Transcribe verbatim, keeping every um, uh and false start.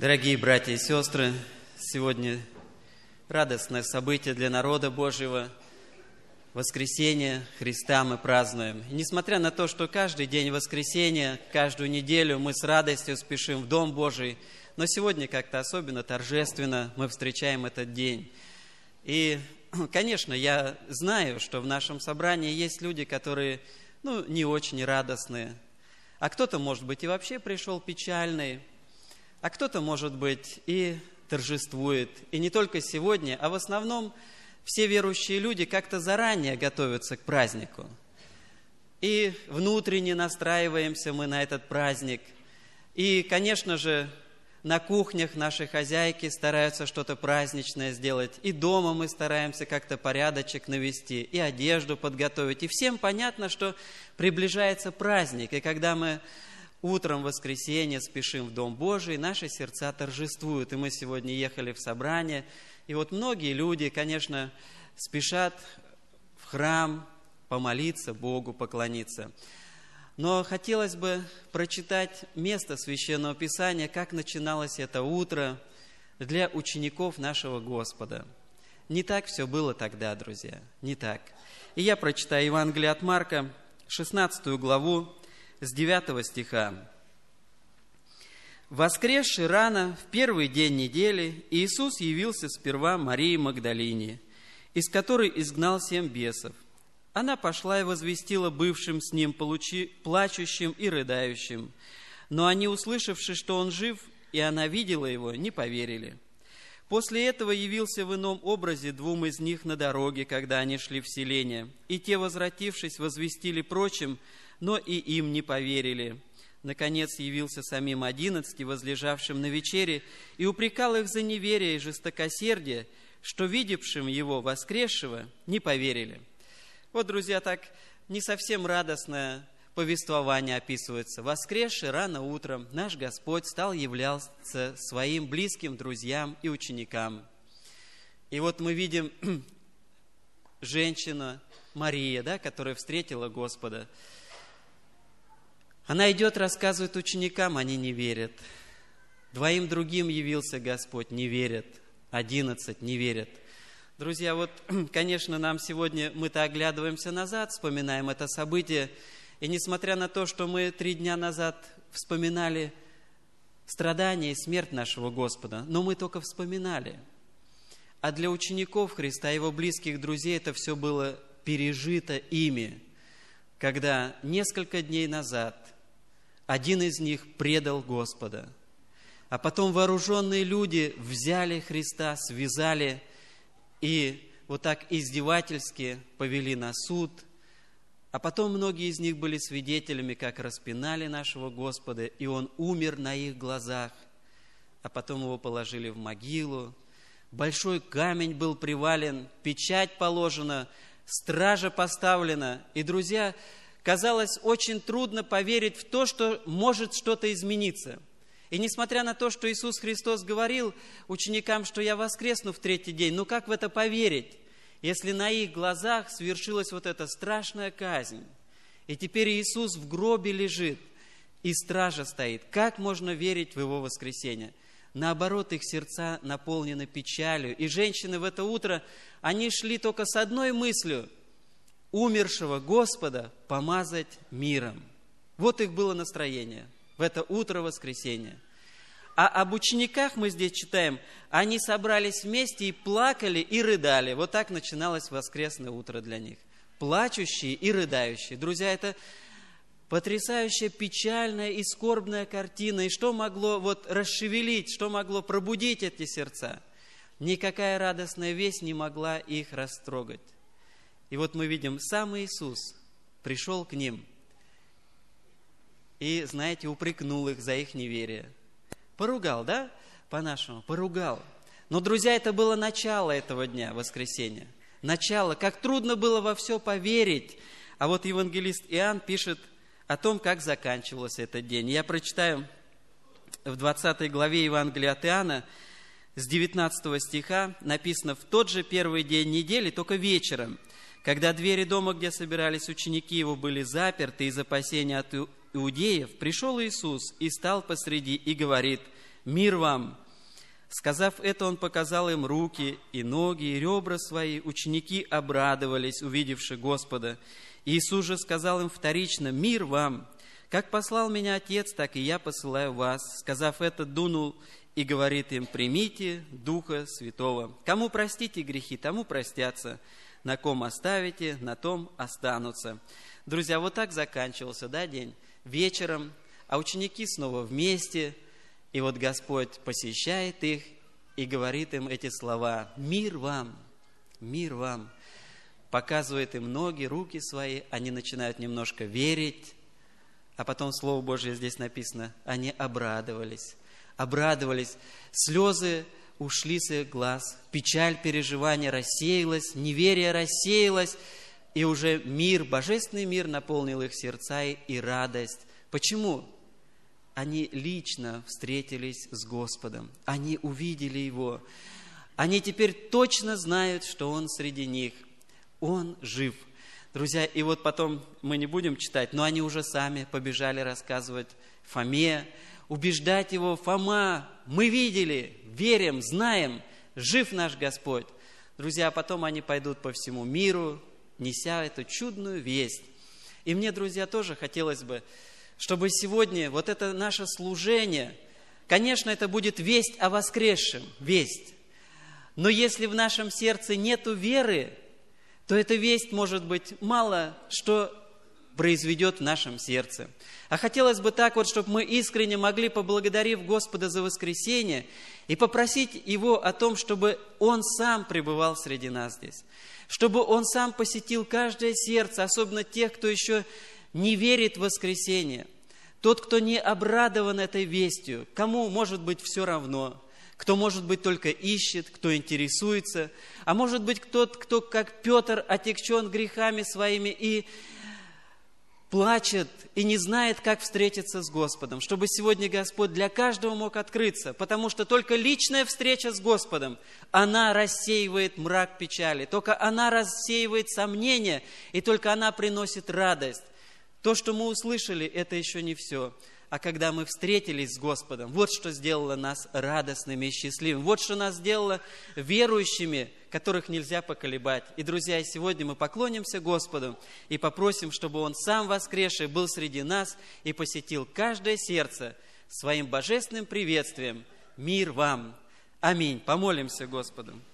Дорогие братья и сестры, сегодня радостное событие для народа Божьего. Воскресение Христа мы празднуем. И несмотря на то, что каждый день воскресенья, каждую неделю мы с радостью спешим в Дом Божий, но сегодня как-то особенно торжественно мы встречаем этот день. И, конечно, я знаю, что в нашем собрании есть люди, которые, ну, не очень радостные, а кто-то, может быть, и вообще пришел печальный, а кто-то, может быть, и торжествует. И не только сегодня, а в основном все верующие люди как-то заранее готовятся к празднику. И внутренне настраиваемся мы на этот праздник. И, конечно же, на кухнях наши хозяйки стараются что-то праздничное сделать. И дома мы стараемся как-то порядочек навести, и одежду подготовить. И всем понятно, что приближается праздник. И когда мы утром в воскресенье спешим в Дом Божий, наши сердца торжествуют. И мы сегодня ехали в собрание. И вот многие люди, конечно, спешат в храм помолиться Богу, поклониться. Но хотелось бы прочитать место Священного Писания, как начиналось это утро для учеников нашего Господа. Не так все было тогда, друзья, не так. И я прочитаю Евангелие от Марка, шестнадцатую главу, с девятого стиха. «Воскресши рано, в первый день недели, Иисус явился сперва Марии Магдалине, из которой изгнал семь бесов. Она пошла и возвестила бывшим с ним получи, плачущим и рыдающим. Но они, услышавши, что он жив, и она видела его, не поверили. После этого явился в ином образе двум из них на дороге, когда они шли в селение. И те, возвратившись, возвестили прочим, но и им не поверили. Наконец явился самим одиннадцати, возлежавшим на вечере, и упрекал их за неверие и жестокосердие, что, видевшим его воскресшего, не поверили». Вот, друзья, так не совсем радостное повествование описывается. Воскресший рано утром наш Господь стал являться своим близким друзьям и ученикам. И вот мы видим женщину Мария, да, которая встретила Господа. Она идет, рассказывает ученикам, они не верят. Двоим другим явился Господь, не верят. Одиннадцать не верят. Друзья, вот, конечно, нам сегодня, мы-то оглядываемся назад, вспоминаем это событие, и несмотря на то, что мы три дня назад вспоминали страдания и смерть нашего Господа, но мы только вспоминали. А для учеников Христа, его близких друзей, это все было пережито ими, когда несколько дней назад один из них предал Господа, а потом вооруженные люди взяли Христа, связали и вот так издевательски повели на суд. А потом многие из них были свидетелями, как распинали нашего Господа, и Он умер на их глазах. А потом Его положили в могилу. Большой камень был привален, печать положена, стража поставлена. И, друзья, казалось очень трудно поверить в то, что может что-то измениться. И несмотря на то, что Иисус Христос говорил ученикам, что я воскресну в третий день, ну как в это поверить, если на их глазах свершилась вот эта страшная казнь, и теперь Иисус в гробе лежит, и стража стоит, как можно верить в Его воскресение? Наоборот, их сердца наполнены печалью, и женщины в это утро, они шли только с одной мыслью – умершего Господа помазать миром. Вот их было настроение в это утро воскресенья. А об учениках мы здесь читаем, они собрались вместе и плакали, и рыдали. Вот так начиналось воскресное утро для них. Плачущие и рыдающие. Друзья, это потрясающая, печальная и скорбная картина. И что могло вот расшевелить, что могло пробудить эти сердца? Никакая радостная весть не могла их растрогать. И вот мы видим, сам Иисус пришел к ним и, знаете, упрекнул их за их неверие. Поругал, да? По-нашему, поругал. Но, друзья, это было начало этого дня, воскресенья. Начало. Как трудно было во все поверить. А вот евангелист Иоанн пишет о том, как заканчивался этот день. Я прочитаю в двадцатой главе Евангелия от Иоанна, с девятнадцатого стиха, написано: «В тот же первый день недели, только вечером, когда двери дома, где собирались ученики его, были заперты из опасения от иудеев, пришел Иисус и стал посреди и говорит: мир вам». Сказав это, он показал им руки и ноги, и ребра свои. Ученики обрадовались, увидевши Господа. Иисус же сказал им вторично: «Мир вам! Как послал меня Отец, так и я посылаю вас». Сказав это, дунул и говорит им: «Примите Духа Святого. Кому простите грехи, тому простятся. На ком оставите, на том останутся». Друзья, вот так заканчивался, да, день? Вечером, а ученики снова вместе. И вот Господь посещает их и говорит им эти слова: «Мир вам! Мир вам!» Показывает им ноги, руки свои. Они начинают немножко верить. А потом Слово Божье здесь написано: они обрадовались. Обрадовались. Слезы ушли с их глаз. Печаль переживания рассеялась. Неверие рассеялось. И уже мир, божественный мир наполнил их сердца и радость. Почему? Они лично встретились с Господом. Они увидели Его. Они теперь точно знают, что Он среди них. Он жив. Друзья, и вот потом мы не будем читать, но они уже сами побежали рассказывать Фоме, убеждать его: «Фома, мы видели, верим, знаем, жив наш Господь». Друзья, а потом они пойдут по всему миру, неся эту чудную весть. И мне, друзья, тоже хотелось бы, чтобы сегодня вот это наше служение, конечно, это будет весть о воскресшем, весть. Но если в нашем сердце нету веры, то эта весть, может быть, мало что произведет в нашем сердце. А хотелось бы так вот, чтобы мы искренне могли, поблагодарив Господа за воскресение, и попросить Его о том, чтобы Он сам пребывал среди нас здесь, чтобы Он сам посетил каждое сердце, особенно тех, кто еще не верит в воскресение, тот, кто не обрадован этой вестью, кому, может быть, все равно, кто, может быть, только ищет, кто интересуется, а может быть, тот, кто, как Петр, отягчен грехами своими и плачет, и не знает, как встретиться с Господом, чтобы сегодня Господь для каждого мог открыться, потому что только личная встреча с Господом, она рассеивает мрак печали, только она рассеивает сомнения, и только она приносит радость. То, что мы услышали, это еще не все. А когда мы встретились с Господом, вот что сделало нас радостными и счастливыми. Вот что нас сделало верующими, которых нельзя поколебать. И, друзья, сегодня мы поклонимся Господу и попросим, чтобы Он сам воскресший был среди нас и посетил каждое сердце своим божественным приветствием. Мир вам! Аминь. Помолимся Господу.